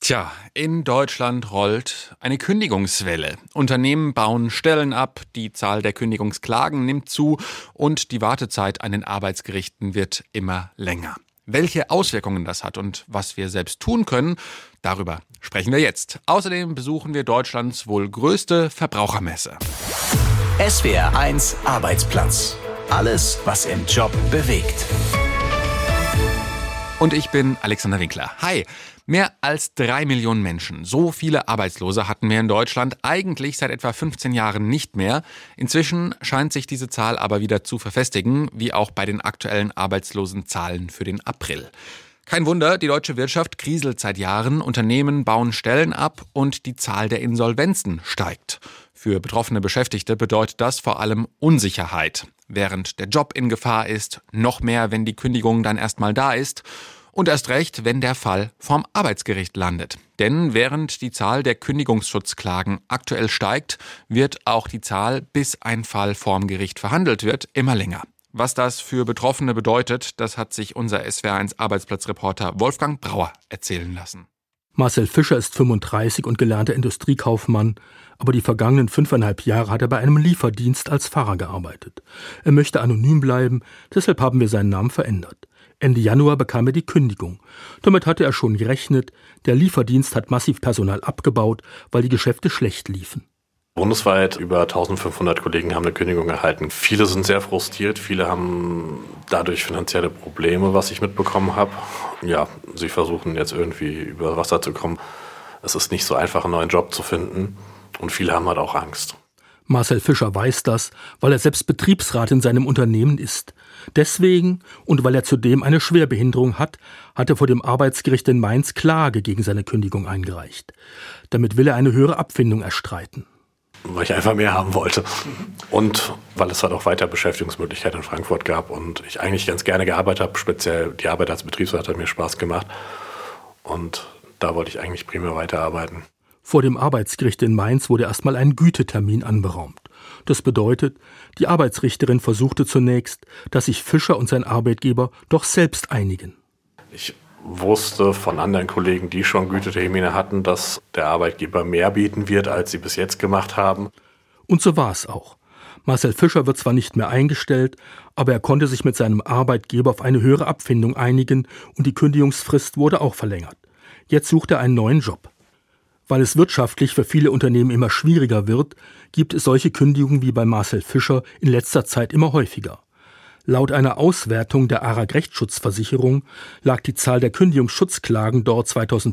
Tja, in Deutschland rollt eine Kündigungswelle. Unternehmen bauen Stellen ab, die Zahl der Kündigungsklagen nimmt zu und die Wartezeit an den Arbeitsgerichten wird immer länger. Welche Auswirkungen das hat und was wir selbst tun können, darüber sprechen wir jetzt. Außerdem besuchen wir Deutschlands wohl größte Verbrauchermesse. SWR1 Arbeitsplatz. Alles, was im Job bewegt. Und ich bin Alexander Winkler. Hi! Mehr als 3 Millionen Menschen, so viele Arbeitslose hatten wir in Deutschland eigentlich seit etwa 15 Jahren nicht mehr. Inzwischen scheint sich diese Zahl aber wieder zu verfestigen, wie auch bei den aktuellen Arbeitslosenzahlen für den April. Kein Wunder, die deutsche Wirtschaft kriselt seit Jahren, Unternehmen bauen Stellen ab und die Zahl der Insolvenzen steigt. Für betroffene Beschäftigte bedeutet das vor allem Unsicherheit. Während der Job in Gefahr ist, noch mehr, wenn die Kündigung dann erstmal da ist. Und erst recht, wenn der Fall vorm Arbeitsgericht landet. Denn während die Zahl der Kündigungsschutzklagen aktuell steigt, wird auch die Zahl, bis ein Fall vorm Gericht verhandelt wird, immer länger. Was das für Betroffene bedeutet, das hat sich unser SWR1 Arbeitsplatzreporter Wolfgang Brauer erzählen lassen. Marcel Fischer ist 35 und gelernter Industriekaufmann, aber die vergangenen 5,5 Jahre hat er bei einem Lieferdienst als Fahrer gearbeitet. Er möchte anonym bleiben, deshalb haben wir seinen Namen verändert. Ende Januar bekam er die Kündigung. Damit hatte er schon gerechnet, der Lieferdienst hat massiv Personal abgebaut, weil die Geschäfte schlecht liefen. Bundesweit über 1500 Kollegen haben eine Kündigung erhalten. Viele sind sehr frustriert, viele haben dadurch finanzielle Probleme, was ich mitbekommen habe. Ja, sie versuchen jetzt irgendwie über Wasser zu kommen. Es ist nicht so einfach, einen neuen Job zu finden und viele haben halt auch Angst. Marcel Fischer weiß das, weil er selbst Betriebsrat in seinem Unternehmen ist. Deswegen und weil er zudem eine Schwerbehinderung hat, hat er vor dem Arbeitsgericht in Mainz Klage gegen seine Kündigung eingereicht. Damit will er eine höhere Abfindung erstreiten. Weil ich einfach mehr haben wollte. Und weil es halt auch weiter Beschäftigungsmöglichkeiten in Frankfurt gab und ich eigentlich ganz gerne gearbeitet habe, speziell die Arbeit als Betriebsrat hat mir Spaß gemacht. Und da wollte ich eigentlich primär weiterarbeiten. Vor dem Arbeitsgericht in Mainz wurde erstmal ein Gütetermin anberaumt. Das bedeutet, die Arbeitsrichterin versuchte zunächst, dass sich Fischer und sein Arbeitgeber doch selbst einigen. Ich wusste von anderen Kollegen, die schon Gütetermine hatten, dass der Arbeitgeber mehr bieten wird, als sie bis jetzt gemacht haben. Und so war es auch. Marcel Fischer wird zwar nicht mehr eingestellt, aber er konnte sich mit seinem Arbeitgeber auf eine höhere Abfindung einigen und die Kündigungsfrist wurde auch verlängert. Jetzt sucht er einen neuen Job. Weil es wirtschaftlich für viele Unternehmen immer schwieriger wird, gibt es solche Kündigungen wie bei Marcel Fischer in letzter Zeit immer häufiger. Laut einer Auswertung der ARAG Rechtsschutzversicherung lag die Zahl der Kündigungsschutzklagen dort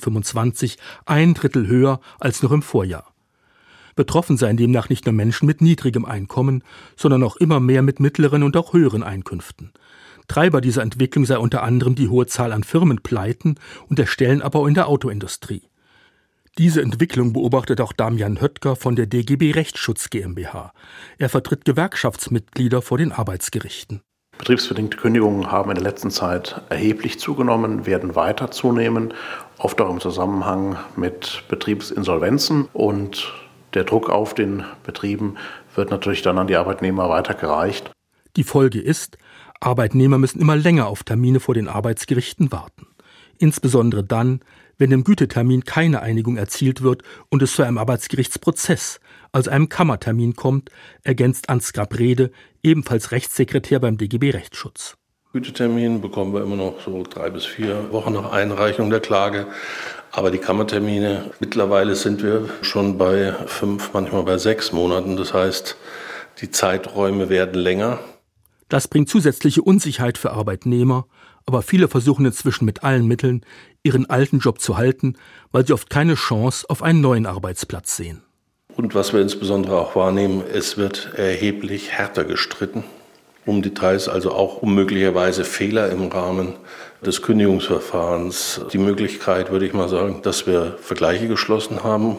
2025 1/3 höher als noch im Vorjahr. Betroffen seien demnach nicht nur Menschen mit niedrigem Einkommen, sondern auch immer mehr mit mittleren und auch höheren Einkünften. Treiber dieser Entwicklung sei unter anderem die hohe Zahl an Firmenpleiten und der Stellenabbau in der Autoindustrie. Diese Entwicklung beobachtet auch Damian Höttger von der DGB Rechtsschutz GmbH. Er vertritt Gewerkschaftsmitglieder vor den Arbeitsgerichten. Betriebsbedingte Kündigungen haben in der letzten Zeit erheblich zugenommen, werden weiter zunehmen, oft auch im Zusammenhang mit Betriebsinsolvenzen. Und der Druck auf den Betrieben wird natürlich dann an die Arbeitnehmer weitergereicht. Die Folge ist, Arbeitnehmer müssen immer länger auf Termine vor den Arbeitsgerichten warten. Insbesondere dann, wenn im Gütetermin keine Einigung erzielt wird und es zu einem Arbeitsgerichtsprozess, also einem Kammertermin kommt, ergänzt Ansgar Brede, ebenfalls Rechtssekretär beim DGB Rechtsschutz. Gütetermin bekommen wir immer noch so 3 bis 4 Wochen nach Einreichung der Klage. Aber die Kammertermine, mittlerweile sind wir schon bei 5, manchmal bei 6 Monaten. Das heißt, die Zeiträume werden länger. Das bringt zusätzliche Unsicherheit für Arbeitnehmer, aber viele versuchen inzwischen mit allen Mitteln, ihren alten Job zu halten, weil sie oft keine Chance auf einen neuen Arbeitsplatz sehen. Und was wir insbesondere auch wahrnehmen, es wird erheblich härter gestritten um Details, also auch um möglicherweise Fehler im Rahmen des Kündigungsverfahrens. Die Möglichkeit, würde ich mal sagen, dass wir Vergleiche geschlossen haben,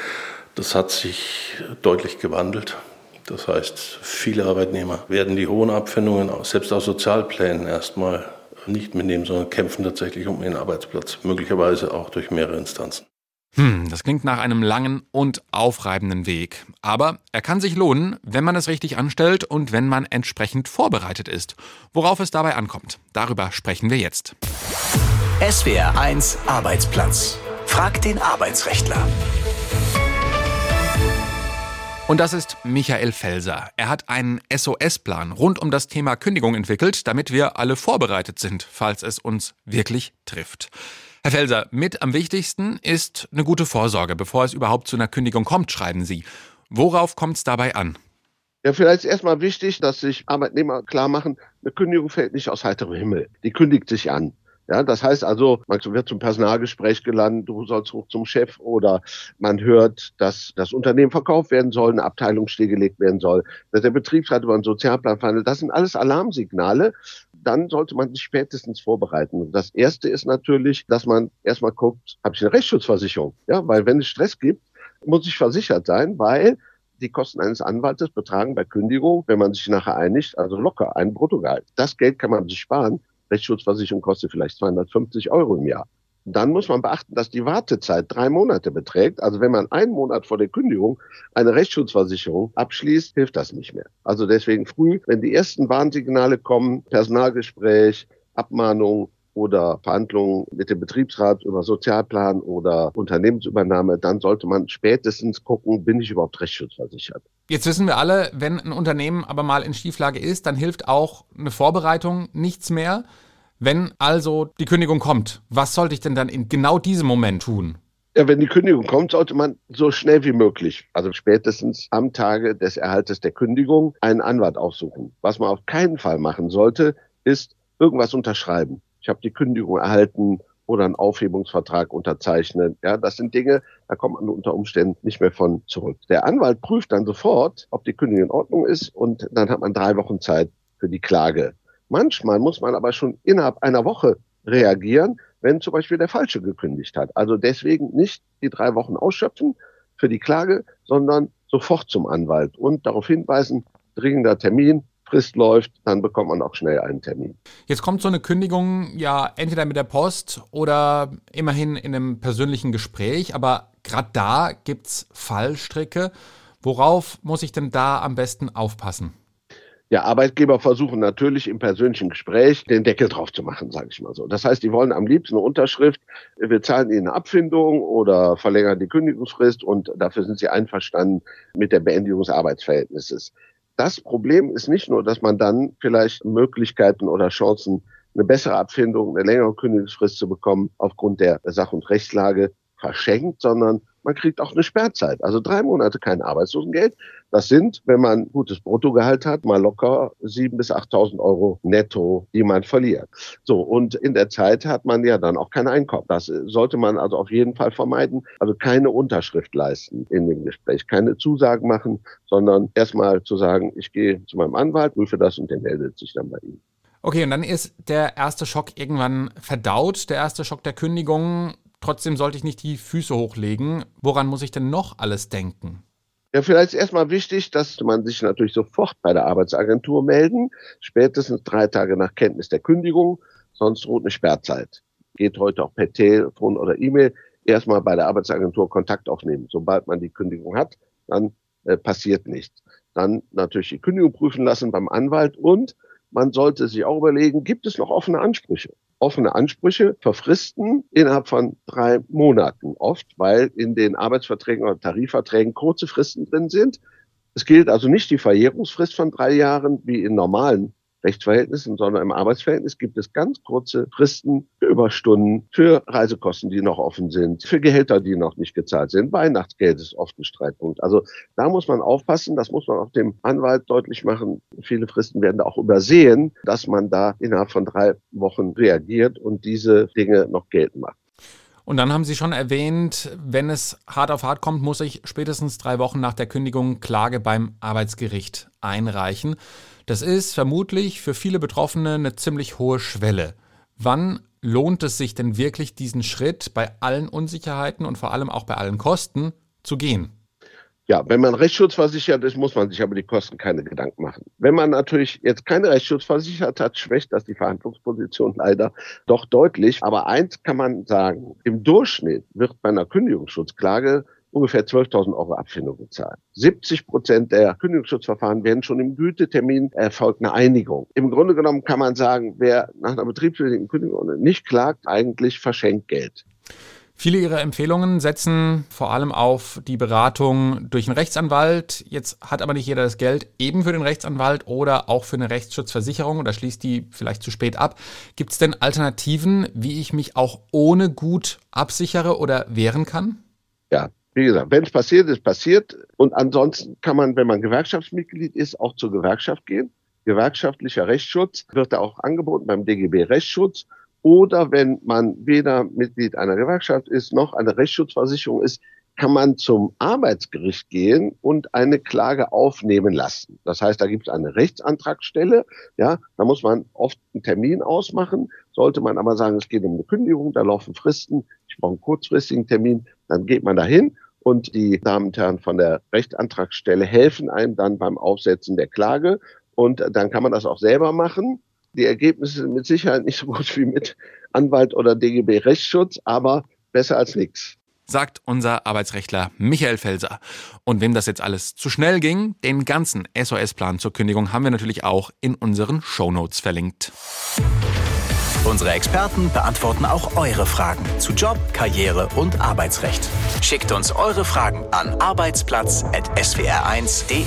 das hat sich deutlich gewandelt. Das heißt, viele Arbeitnehmer werden die hohen Abfindungen selbst aus Sozialplänen erstmal nicht mitnehmen, sondern kämpfen tatsächlich um ihren Arbeitsplatz, möglicherweise auch durch mehrere Instanzen. Das klingt nach einem langen und aufreibenden Weg. Aber er kann sich lohnen, wenn man es richtig anstellt und wenn man entsprechend vorbereitet ist. Worauf es dabei ankommt, darüber sprechen wir jetzt. SWR1 Arbeitsplatz. Frag den Arbeitsrechtler. Und das ist Michael Felser. Er hat einen SOS-Plan rund um das Thema Kündigung entwickelt, damit wir alle vorbereitet sind, falls es uns wirklich trifft. Herr Felser, mit am wichtigsten ist eine gute Vorsorge, bevor es überhaupt zu einer Kündigung kommt, schreiben Sie. Worauf kommt es dabei an? Ja, vielleicht ist erstmal wichtig, dass sich Arbeitnehmer klar machen, eine Kündigung fällt nicht aus heiterem Himmel. Die kündigt sich an. Ja, das heißt also, man wird zum Personalgespräch geladen, du sollst hoch zum Chef, oder man hört, dass das Unternehmen verkauft werden soll, eine Abteilung stillgelegt werden soll, dass der Betriebsrat über einen Sozialplan verhandelt. Das sind alles Alarmsignale. Dann sollte man sich spätestens vorbereiten. Das Erste ist natürlich, dass man erstmal guckt, habe ich eine Rechtsschutzversicherung? Ja, weil wenn es Stress gibt, muss ich versichert sein, weil die Kosten eines Anwaltes betragen bei Kündigung, wenn man sich nachher einigt, also locker ein Bruttogehalt. Das Geld kann man sich sparen. Rechtsschutzversicherung kostet vielleicht 250 € im Jahr. Dann muss man beachten, dass die Wartezeit 3 Monate beträgt. Also wenn man 1 Monat vor der Kündigung eine Rechtsschutzversicherung abschließt, hilft das nicht mehr. Also deswegen früh, wenn die ersten Warnsignale kommen, Personalgespräch, Abmahnung oder Verhandlungen mit dem Betriebsrat über Sozialplan oder Unternehmensübernahme, dann sollte man spätestens gucken, bin ich überhaupt rechtsschutzversichert. Jetzt wissen wir alle, wenn ein Unternehmen aber mal in Schieflage ist, dann hilft auch eine Vorbereitung nichts mehr. Wenn also die Kündigung kommt, was sollte ich denn dann in genau diesem Moment tun? Ja, wenn die Kündigung kommt, sollte man so schnell wie möglich, also spätestens am Tage des Erhaltes der Kündigung, einen Anwalt aufsuchen. Was man auf keinen Fall machen sollte, ist irgendwas unterschreiben. Ich habe die Kündigung erhalten oder einen Aufhebungsvertrag unterzeichnen. Ja, das sind Dinge, da kommt man unter Umständen nicht mehr von zurück. Der Anwalt prüft dann sofort, ob die Kündigung in Ordnung ist, und dann hat man 3 Wochen Zeit für die Klage. Manchmal muss man aber schon innerhalb einer Woche reagieren, wenn zum Beispiel der Falsche gekündigt hat. Also deswegen nicht die 3 Wochen ausschöpfen für die Klage, sondern sofort zum Anwalt und darauf hinweisen, dringender Termin, Frist läuft, dann bekommt man auch schnell einen Termin. Jetzt kommt so eine Kündigung ja entweder mit der Post oder immerhin in einem persönlichen Gespräch, aber gerade da gibt's Fallstricke. Worauf muss ich denn da am besten aufpassen? Ja, Arbeitgeber versuchen natürlich im persönlichen Gespräch den Deckel drauf zu machen, sage ich mal so. Das heißt, die wollen am liebsten eine Unterschrift, wir zahlen ihnen eine Abfindung oder verlängern die Kündigungsfrist, und dafür sind sie einverstanden mit der Beendigung des Arbeitsverhältnisses. Das Problem ist nicht nur, dass man dann vielleicht Möglichkeiten oder Chancen, eine bessere Abfindung, eine längere Kündigungsfrist zu bekommen, aufgrund der Sach- und Rechtslage verschenkt, sondern man kriegt auch eine Sperrzeit. Also 3 Monate kein Arbeitslosengeld. Das sind, wenn man gutes Bruttogehalt hat, mal locker 7.000 bis 8.000 € netto, die man verliert. So, und in der Zeit hat man ja dann auch kein Einkommen. Das sollte man also auf jeden Fall vermeiden. Also keine Unterschrift leisten in dem Gespräch, keine Zusagen machen, sondern erstmal zu sagen, ich gehe zu meinem Anwalt, prüfe das und der meldet sich dann bei Ihnen. Okay, und dann ist der erste Schock irgendwann verdaut, der erste Schock der Kündigung. Trotzdem sollte ich nicht die Füße hochlegen. Woran muss ich denn noch alles denken? Ja, vielleicht ist erstmal wichtig, dass man sich natürlich sofort bei der Arbeitsagentur melden, spätestens 3 Tage nach Kenntnis der Kündigung, sonst droht eine Sperrzeit. Geht heute auch per Telefon oder E-Mail, erstmal bei der Arbeitsagentur Kontakt aufnehmen. Sobald man die Kündigung hat, dann passiert nichts. Dann natürlich die Kündigung prüfen lassen beim Anwalt, und man sollte sich auch überlegen, gibt es noch offene Ansprüche? Offene Ansprüche verfristen innerhalb von 3 Monaten oft, weil in den Arbeitsverträgen oder Tarifverträgen kurze Fristen drin sind. Es gilt also nicht die Verjährungsfrist von 3 Jahren wie in normalen Rechtsverhältnissen, sondern im Arbeitsverhältnis gibt es ganz kurze Fristen für Überstunden, für Reisekosten, die noch offen sind, für Gehälter, die noch nicht gezahlt sind. Weihnachtsgeld ist oft ein Streitpunkt. Also da muss man aufpassen, das muss man auch dem Anwalt deutlich machen. Viele Fristen werden da auch übersehen, dass man da innerhalb von 3 Wochen reagiert und diese Dinge noch geltend macht. Und dann haben Sie schon erwähnt, wenn es hart auf hart kommt, muss ich spätestens 3 Wochen nach der Kündigung Klage beim Arbeitsgericht einreichen. Das ist vermutlich für viele Betroffene eine ziemlich hohe Schwelle. Wann lohnt es sich denn wirklich, diesen Schritt bei allen Unsicherheiten und vor allem auch bei allen Kosten zu gehen? Ja, wenn man rechtsschutzversichert ist, muss man sich aber die Kosten keine Gedanken machen. Wenn man natürlich jetzt keine Rechtsschutzversicherheit hat, schwächt das die Verhandlungsposition leider doch deutlich. Aber eins kann man sagen, im Durchschnitt wird bei einer Kündigungsschutzklage ungefähr 12.000 € Abfindung gezahlt. 70% der Kündigungsschutzverfahren werden schon im Gütetermin erfolgt eine Einigung. Im Grunde genommen kann man sagen, wer nach einer betriebsbedingten Kündigung nicht klagt, eigentlich verschenkt Geld. Viele Ihrer Empfehlungen setzen vor allem auf die Beratung durch einen Rechtsanwalt. Jetzt hat aber nicht jeder das Geld eben für den Rechtsanwalt oder auch für eine Rechtsschutzversicherung oder schließt die vielleicht zu spät ab. Gibt es denn Alternativen, wie ich mich auch ohne gut absichere oder wehren kann? Ja, wie gesagt, wenn es passiert, ist passiert. Und ansonsten kann man, wenn man Gewerkschaftsmitglied ist, auch zur Gewerkschaft gehen. Gewerkschaftlicher Rechtsschutz wird da auch angeboten beim DGB Rechtsschutz. Oder wenn man weder Mitglied einer Gewerkschaft ist, noch eine Rechtsschutzversicherung ist, kann man zum Arbeitsgericht gehen und eine Klage aufnehmen lassen. Das heißt, da gibt es eine Rechtsantragsstelle. Ja, da muss man oft einen Termin ausmachen. Sollte man aber sagen, es geht um eine Kündigung, da laufen Fristen, ich brauche einen kurzfristigen Termin, dann geht man dahin. Und die Damen und Herren von der Rechtsantragsstelle helfen einem dann beim Aufsetzen der Klage. Und dann kann man das auch selber machen. Die Ergebnisse sind mit Sicherheit nicht so gut wie mit Anwalt oder DGB Rechtsschutz, aber besser als nichts. Sagt unser Arbeitsrechtler Michael Felser. Und wem das jetzt alles zu schnell ging, den ganzen SOS-Plan zur Kündigung haben wir natürlich auch in unseren Shownotes verlinkt. Unsere Experten beantworten auch eure Fragen zu Job, Karriere und Arbeitsrecht. Schickt uns eure Fragen an arbeitsplatz@swr1.de.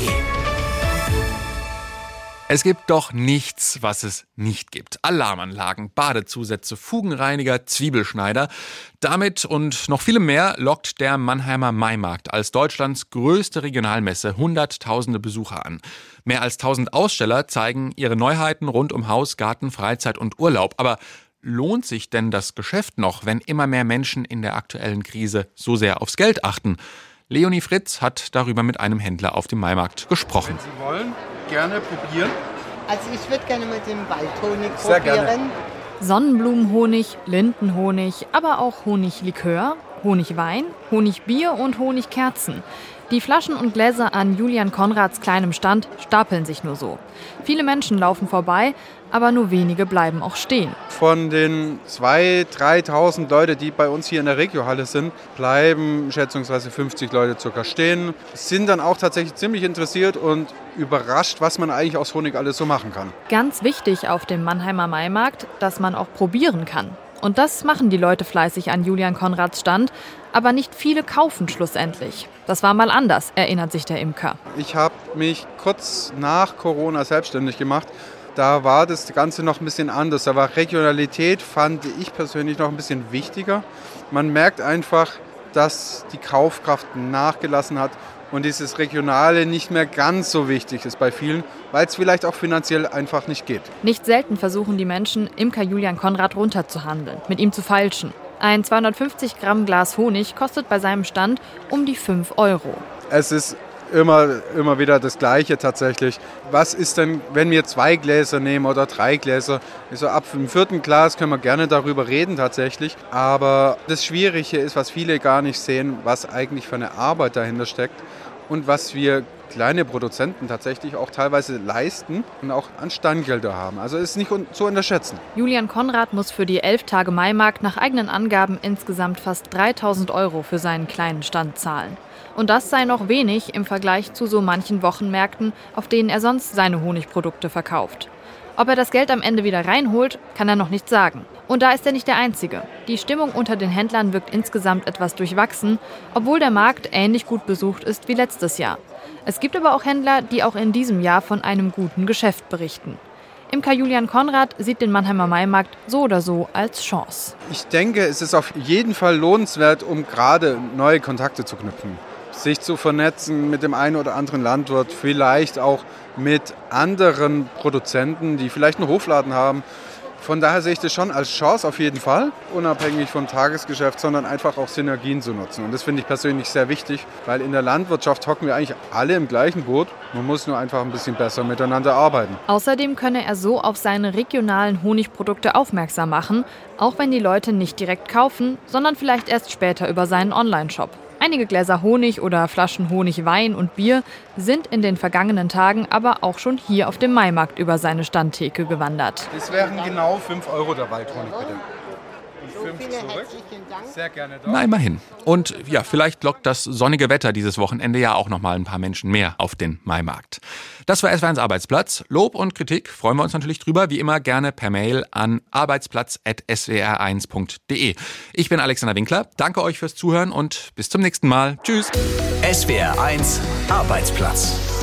Es gibt doch nichts, was es nicht gibt. Alarmanlagen, Badezusätze, Fugenreiniger, Zwiebelschneider. Damit und noch vielem mehr lockt der Mannheimer Maimarkt als Deutschlands größte Regionalmesse hunderttausende Besucher an. Mehr als 1000 Aussteller zeigen ihre Neuheiten rund um Haus, Garten, Freizeit und Urlaub. Aber lohnt sich denn das Geschäft noch, wenn immer mehr Menschen in der aktuellen Krise so sehr aufs Geld achten? Leonie Fritz hat darüber mit einem Händler auf dem Maimarkt gesprochen. Wenn Sie wollen, gerne probieren. Also ich würde gerne mit dem Waldhonig Sehr probieren. gerne. Sonnenblumenhonig, Lindenhonig, aber auch Honiglikör, Honigwein, Honigbier und Honigkerzen. Die Flaschen und Gläser an Julian Konrads kleinem Stand stapeln sich nur so. Viele Menschen laufen vorbei, aber nur wenige bleiben auch stehen. Von den 2.000, 3.000 Leute, die bei uns hier in der Regiohalle sind, bleiben schätzungsweise 50 Leute circa stehen. Sind dann auch tatsächlich ziemlich interessiert und überrascht, was man eigentlich aus Honig alles so machen kann. Ganz wichtig auf dem Mannheimer Maimarkt, dass man auch probieren kann. Und das machen die Leute fleißig an Julian Konrads Stand, aber nicht viele kaufen schlussendlich. Das war mal anders, erinnert sich der Imker. Ich habe mich kurz nach Corona selbstständig gemacht. Da war das Ganze noch ein bisschen anders. Da war Regionalität, fand ich persönlich, noch ein bisschen wichtiger. Man merkt einfach, dass die Kaufkraft nachgelassen hat und dieses Regionale nicht mehr ganz so wichtig ist bei vielen, weil es vielleicht auch finanziell einfach nicht geht. Nicht selten versuchen die Menschen, Imker Julian Konrad runterzuhandeln, mit ihm zu feilschen. Ein 250 Gramm Glas Honig kostet bei seinem Stand um die 5 €. Es ist immer wieder das Gleiche tatsächlich. Was ist denn, wenn wir 2 Gläser nehmen oder 3 Gläser? Also ab dem 4. Glas können wir gerne darüber reden tatsächlich. Aber das Schwierige ist, was viele gar nicht sehen, was eigentlich für eine Arbeit dahinter steckt und was wir kleine Produzenten tatsächlich auch teilweise leisten und auch an Standgelder haben. Also ist nicht zu unterschätzen. Julian Konrad muss für die 11 Tage Maimarkt nach eigenen Angaben insgesamt fast 3.000 € für seinen kleinen Stand zahlen. Und das sei noch wenig im Vergleich zu so manchen Wochenmärkten, auf denen er sonst seine Honigprodukte verkauft. Ob er das Geld am Ende wieder reinholt, kann er noch nicht sagen. Und da ist er nicht der Einzige. Die Stimmung unter den Händlern wirkt insgesamt etwas durchwachsen, obwohl der Markt ähnlich gut besucht ist wie letztes Jahr. Es gibt aber auch Händler, die auch in diesem Jahr von einem guten Geschäft berichten. Imker Julian Konrad sieht den Mannheimer Maimarkt so oder so als Chance. Ich denke, es ist auf jeden Fall lohnenswert, um gerade neue Kontakte zu knüpfen. Sich zu vernetzen mit dem einen oder anderen Landwirt, vielleicht auch mit anderen Produzenten, die vielleicht einen Hofladen haben. Von daher sehe ich das schon als Chance auf jeden Fall, unabhängig vom Tagesgeschäft, sondern einfach auch Synergien zu nutzen. Und das finde ich persönlich sehr wichtig, weil in der Landwirtschaft hocken wir eigentlich alle im gleichen Boot. Man muss nur einfach ein bisschen besser miteinander arbeiten. Außerdem könne er so auf seine regionalen Honigprodukte aufmerksam machen, auch wenn die Leute nicht direkt kaufen, sondern vielleicht erst später über seinen Online-Shop. Einige Gläser Honig oder Flaschen Honig, Wein und Bier sind in den vergangenen Tagen aber auch schon hier auf dem Maimarkt über seine Standtheke gewandert. Das wären genau 5 € der Waldhonig, bitte. So viele herzlichen Sehr gerne doch. Na, immerhin. Und ja, vielleicht lockt das sonnige Wetter dieses Wochenende ja auch nochmal ein paar Menschen mehr auf den Maimarkt. Das war SWR1 Arbeitsplatz. Lob und Kritik freuen wir uns natürlich drüber, wie immer gerne per Mail an arbeitsplatz@swr1.de. Ich bin Alexander Winkler, danke euch fürs Zuhören und bis zum nächsten Mal. Tschüss. SWR1 Arbeitsplatz.